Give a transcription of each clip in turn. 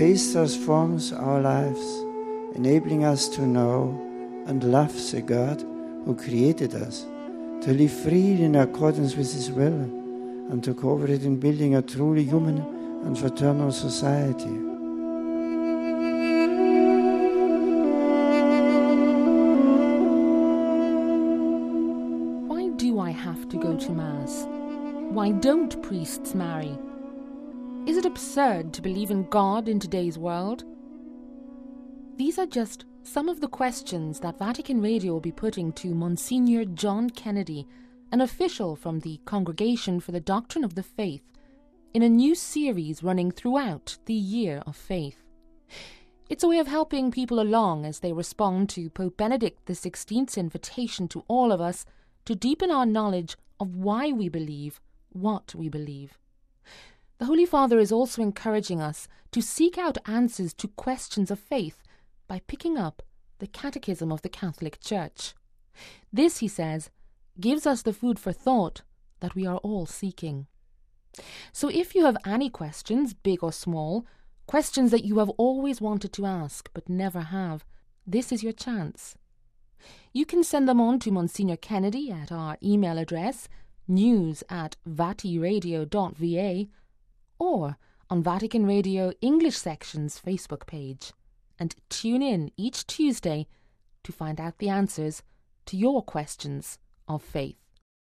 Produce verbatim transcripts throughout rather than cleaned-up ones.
Faith transforms our lives, enabling us to know and love the God who created us, to live freely in accordance with His will, and to cooperate in building a truly human and fraternal society. Why do I have to go to Mass? Why don't priests marry? Is it absurd to believe in God in today's world? These are just some of the questions that Vatican Radio will be putting to Monsignor John Kennedy, an official from the Congregation for the Doctrine of the Faith, in a new series running throughout the Year of Faith. It's a way of helping people along as they respond to Pope Benedict the sixteenth's invitation to all of us to deepen our knowledge of why we believe what we believe. The Holy Father is also encouraging us to seek out answers to questions of faith by picking up the Catechism of the Catholic Church. This, he says, gives us the food for thought that we are all seeking. So if you have any questions, big or small, questions that you have always wanted to ask but never have, this is your chance. You can send them on to Monsignor Kennedy at our email address, news at vatiradio dot v a, or on Vatican Radio English Section's Facebook page, and tune in each Tuesday to find out the answers to your questions of faith.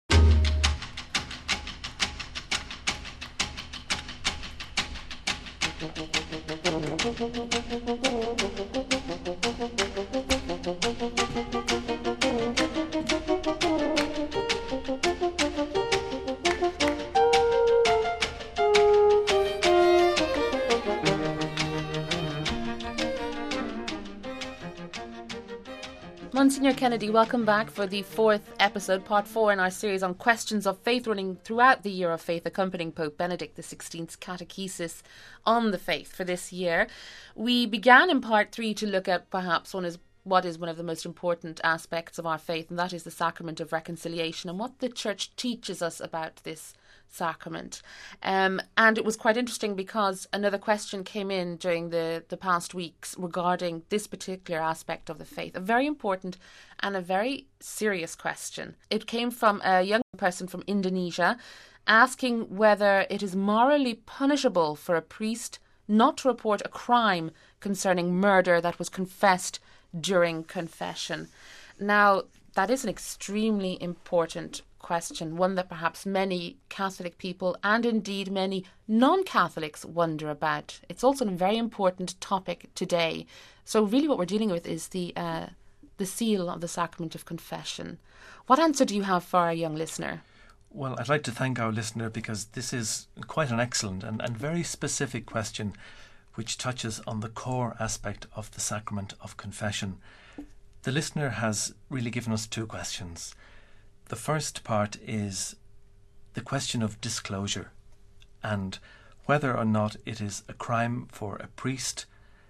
Monsignor Kennedy, welcome back for the fourth episode, part four in our series on questions of faith running throughout the Year of Faith, accompanying Pope Benedict the sixteenth's catechesis on the faith for this year. We began in part three to look at perhaps one is what is one of the most important aspects of our faith, and that is the sacrament of reconciliation and what the Church teaches us about this sacrament. Um, and it was quite interesting because another question came in during the, the past weeks regarding this particular aspect of the faith, a very important and a very serious question. It came from a young person from Indonesia asking whether it is morally punishable for a priest not to report a crime concerning murder that was confessed during confession. Now, that is an extremely important question, one that perhaps many Catholic people and indeed many non-Catholics wonder about. It's also a very important topic today. So really what we're dealing with is the uh, the seal of the sacrament of confession. What answer do you have for our young listener? Well, I'd like to thank our listener because this is quite an excellent and, and very specific question which touches on the core aspect of the sacrament of confession. The listener has really given us two questions. The first part is the question of disclosure and whether or not it is a crime for a priest,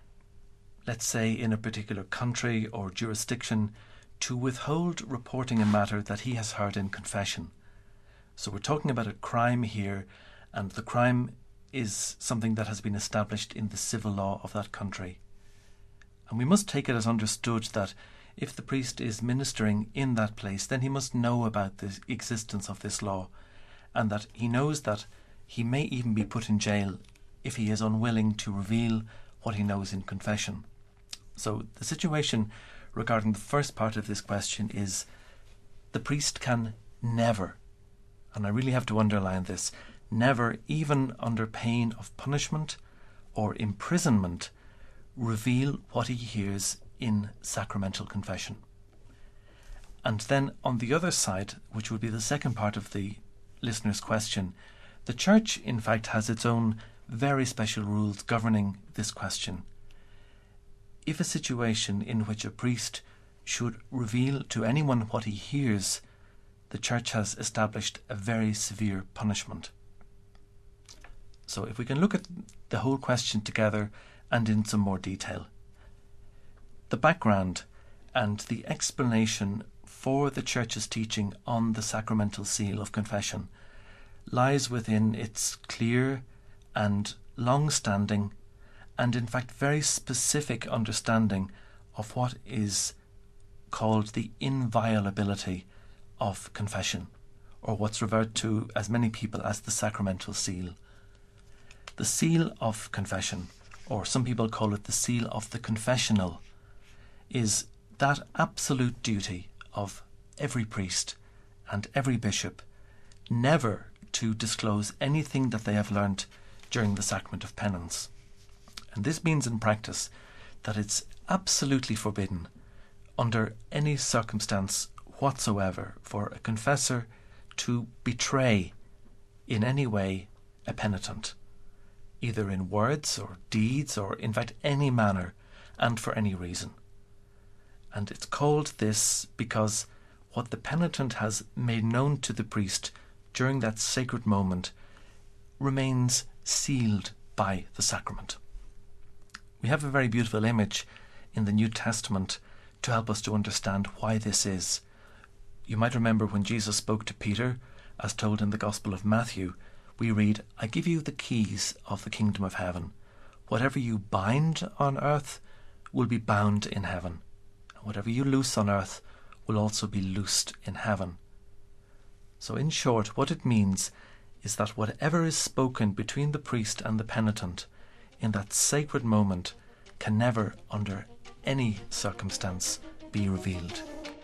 let's say in a particular country or jurisdiction, to withhold reporting a matter that he has heard in confession. So we're talking about a crime here, and the crime is something that has been established in the civil law of that country. And we must take it as understood that if the priest is ministering in that place, then he must know about the existence of this law, and that he knows that he may even be put in jail if he is unwilling to reveal what he knows in confession. So the situation regarding the first part of this question is the priest can never, and I really have to underline this, never, even under pain of punishment or imprisonment, reveal what he hears in sacramental confession. And then on the other side, which would be the second part of the listener's question, the Church in fact has its own very special rules governing this question. If a situation in which a priest should reveal to anyone what he hears, the Church has established a very severe punishment. So if we can look at the whole question together and in some more detail. The background and the explanation for the Church's teaching on the sacramental seal of confession lies within its clear and long-standing and in fact very specific understanding of what is called the inviolability of confession, or what's referred to as many people as the sacramental seal. The seal of confession, or some people call it the seal of the confessional, is that absolute duty of every priest and every bishop never to disclose anything that they have learnt during the sacrament of penance. And this means in practice that it's absolutely forbidden under any circumstance whatsoever for a confessor to betray in any way a penitent, either in words or deeds or in fact any manner and for any reason. And it's called this because what the penitent has made known to the priest during that sacred moment remains sealed by the sacrament. We have a very beautiful image in the New Testament to help us to understand why this is. You might remember when Jesus spoke to Peter, as told in the Gospel of Matthew, we read, "I give you the keys of the kingdom of heaven. Whatever you bind on earth will be bound in heaven. And whatever you loose on earth will also be loosed in heaven." So in short, what it means is that whatever is spoken between the priest and the penitent in that sacred moment can never, under any circumstance, be revealed.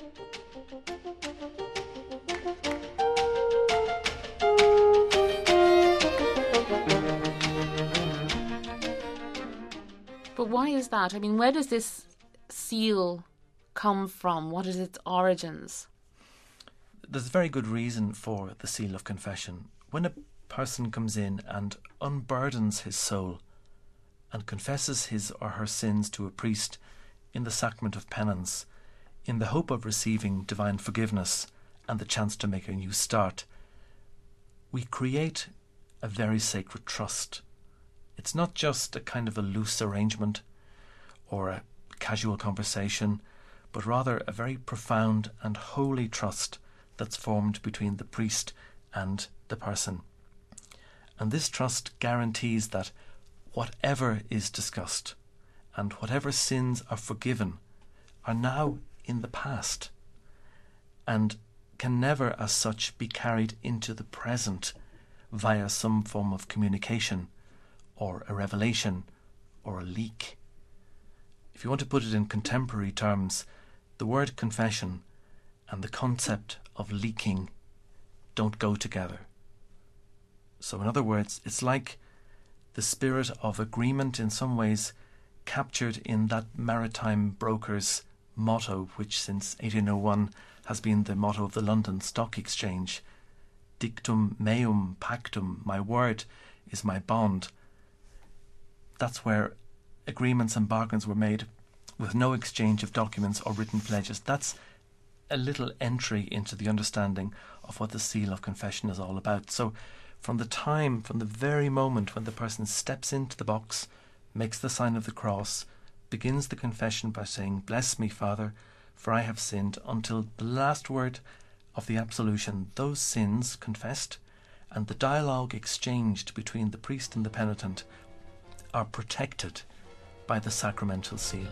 But why is that? I mean, where does this seal come from? What is its origins? There's a very good reason for the seal of confession. When a person comes in and unburdens his soul and confesses his or her sins to a priest in the sacrament of penance, in the hope of receiving divine forgiveness and the chance to make a new start, we create a very sacred trust. It's not just a kind of a loose arrangement or a casual conversation, but rather a very profound and holy trust that's formed between the priest and the person. And this trust guarantees that whatever is discussed and whatever sins are forgiven are now in the past and can never as such be carried into the present via some form of communication or a revelation or a leak. If you want to put it in contemporary terms, the word confession and the concept of leaking don't go together. So in other words, it's like the spirit of agreement in some ways captured in that maritime broker's motto, which since eighteen oh one has been the motto of the London Stock Exchange. Dictum meum pactum, my word is my bond. That's where agreements and bargains were made with no exchange of documents or written pledges. That's a little entry into the understanding of what the seal of confession is all about. So from the time, from the very moment when the person steps into the box, makes the sign of the cross, begins the confession by saying, "Bless me, Father, for I have sinned," until the last word of the absolution, those sins confessed and the dialogue exchanged between the priest and the penitent are protected by the sacramental seal.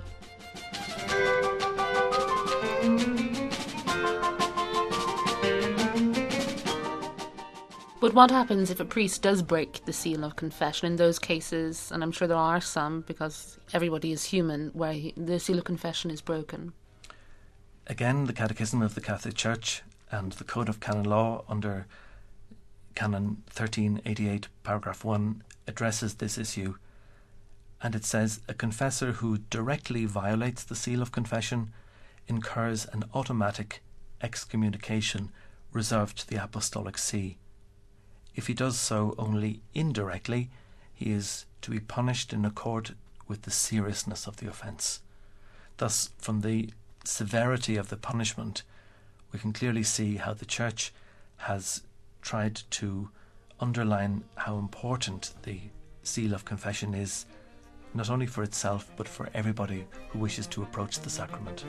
But what happens if a priest does break the seal of confession in those cases, and I'm sure there are some because everybody is human, where he, the seal of confession is broken? Again, the Catechism of the Catholic Church and the Code of Canon Law under Canon thirteen eighty-eight, paragraph one, addresses this issue. And it says, a confessor who directly violates the seal of confession incurs an automatic excommunication reserved to the Apostolic See. If he does so only indirectly, he is to be punished in accord with the seriousness of the offence. Thus, from the severity of the punishment, we can clearly see how the Church has tried to underline how important the seal of confession is, not only for itself, but for everybody who wishes to approach the sacrament.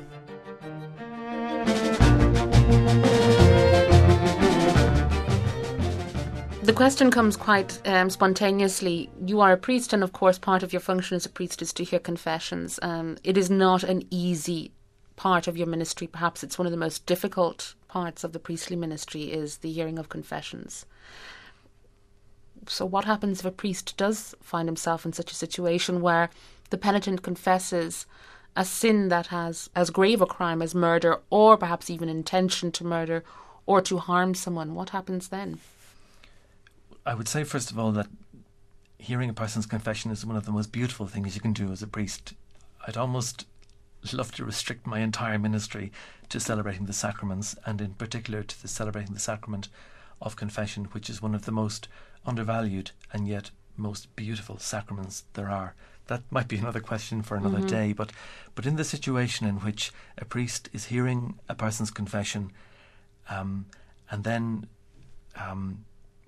The question comes quite um, spontaneously. You are a priest, and of course part of your function as a priest is to hear confessions. Um, it is not an easy part of your ministry. Perhaps it's one of the most difficult parts of the priestly ministry, is the hearing of confessions. So what happens if a priest does find himself in such a situation where the penitent confesses a sin that has as grave a crime as murder, or perhaps even intention to murder or to harm someone? What happens then? I would say, first of all, that hearing a person's confession is one of the most beautiful things you can do as a priest. I'd almost love to restrict my entire ministry to celebrating the sacraments, and in particular to the celebrating the sacrament of confession, which is one of the most undervalued and yet most beautiful sacraments there are. That might be another question for another mm-hmm. day, but but in the situation in which a priest is hearing a person's confession, um, and then um,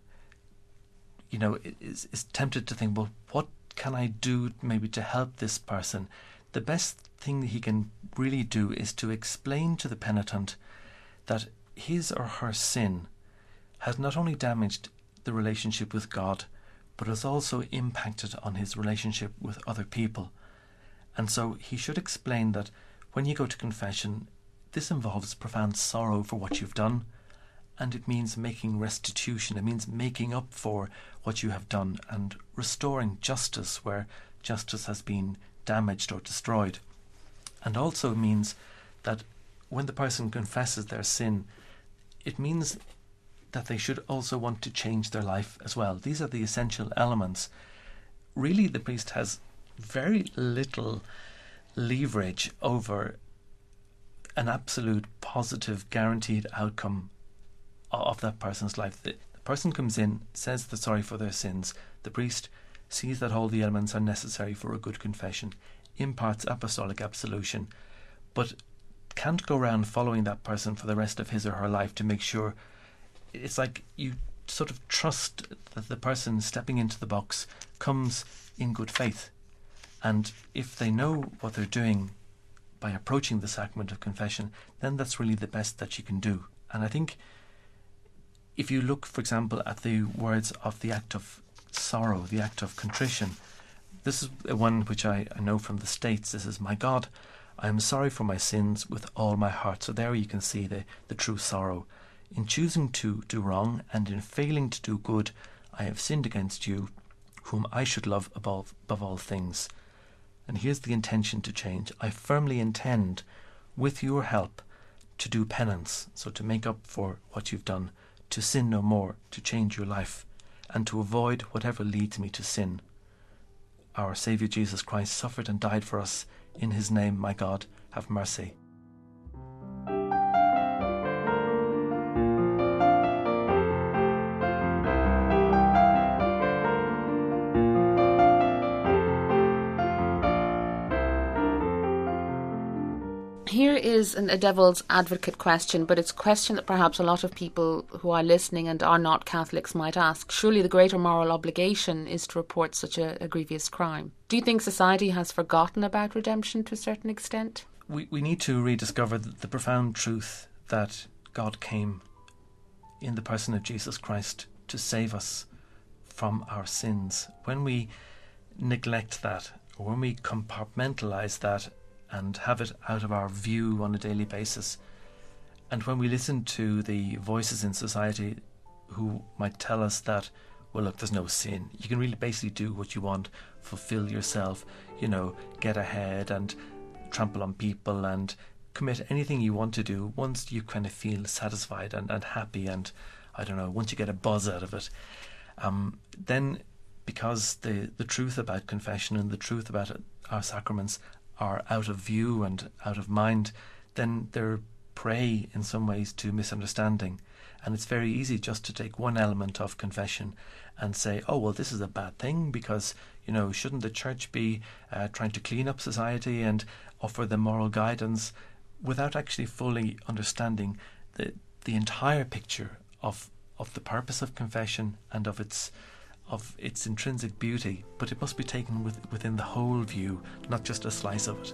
you know, is, is tempted to think, well, what can I do maybe to help this person? The best thing he can really do is to explain to the penitent that his or her sin has not only damaged the relationship with God, but has also impacted on his relationship with other people. And so he should explain that when you go to confession, this involves profound sorrow for what you've done, and it means making restitution. It means making up for what you have done and restoring justice where justice has been damaged or destroyed. And also means that when the person confesses their sin, it means that they should also want to change their life as well. These are the essential elements. Really, the priest has very little leverage over an absolute positive guaranteed outcome of that person's life. The, the person comes in, says they're sorry for their sins. The priest sees that all the elements are necessary for a good confession, imparts apostolic absolution, but can't go around following that person for the rest of his or her life to make sure. It's like you sort of trust that the person stepping into the box comes in good faith. And if they know what they're doing by approaching the sacrament of confession, then that's really the best that you can do. And I think if you look, for example, at the words of the act of sorrow, the act of contrition, this is one which I, I know from the States. This is, "My God, I am sorry for my sins with all my heart." So there you can see the, the true sorrow. "In choosing to do wrong and in failing to do good, I have sinned against you, whom I should love above, above all things." And here's the intention to change. "I firmly intend, with your help, to do penance," so to make up for what you've done, "to sin no more, to change your life, and to avoid whatever leads me to sin. Our Saviour Jesus Christ suffered and died for us. In his name, my God, have mercy." Here is an, a devil's advocate question, but it's a question that perhaps a lot of people who are listening and are not Catholics might ask. Surely the greater moral obligation is to report such a, a grievous crime. Do you think society has forgotten about redemption to a certain extent? We, we need to rediscover the, the profound truth that God came in the person of Jesus Christ to save us from our sins. When we neglect that, or when we compartmentalise that and have it out of our view on a daily basis, and when we listen to the voices in society who might tell us that, well, look, there's no sin, you can really basically do what you want, fulfill yourself, you know, get ahead and trample on people and commit anything you want to do once you kind of feel satisfied and, and happy, and I don't know, once you get a buzz out of it, um, then because the, the truth about confession and the truth about it, our sacraments are out of view and out of mind, then they're prey in some ways to misunderstanding. And it's very easy just to take one element of confession and say, oh, well, this is a bad thing because, you know, shouldn't the church be uh, trying to clean up society and offer them moral guidance, without actually fully understanding the the entire picture of of the purpose of confession and of its of its intrinsic beauty. But it must be taken with, within the whole view, not just a slice of it.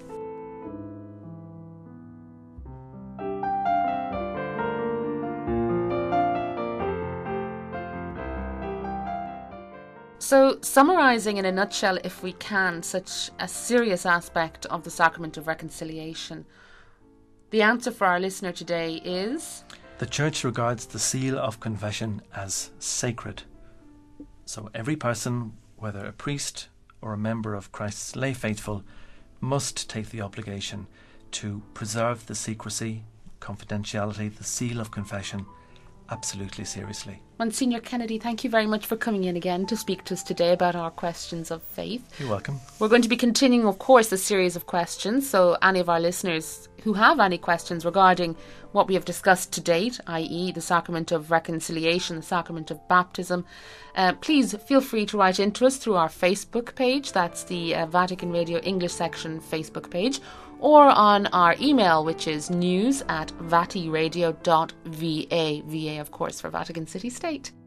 So, summarising in a nutshell, if we can, such a serious aspect of the sacrament of reconciliation, the answer for our listener today is... The Church regards the seal of confession as sacred. So every person, whether a priest or a member of Christ's lay faithful, must take the obligation to preserve the secrecy, confidentiality, the seal of confession absolutely seriously. Monsignor Kennedy, thank you very much for coming in again to speak to us today about our questions of faith. You're welcome. We're going to be continuing, of course, a series of questions, so any of our listeners who have any questions regarding what we have discussed to date, that is the sacrament of reconciliation, the sacrament of baptism, uh, please feel free to write into us through our Facebook page, that's the uh, Vatican Radio English section Facebook page, or on our email, which is news at vatiradio dot v a. V A, of course, for Vatican City State.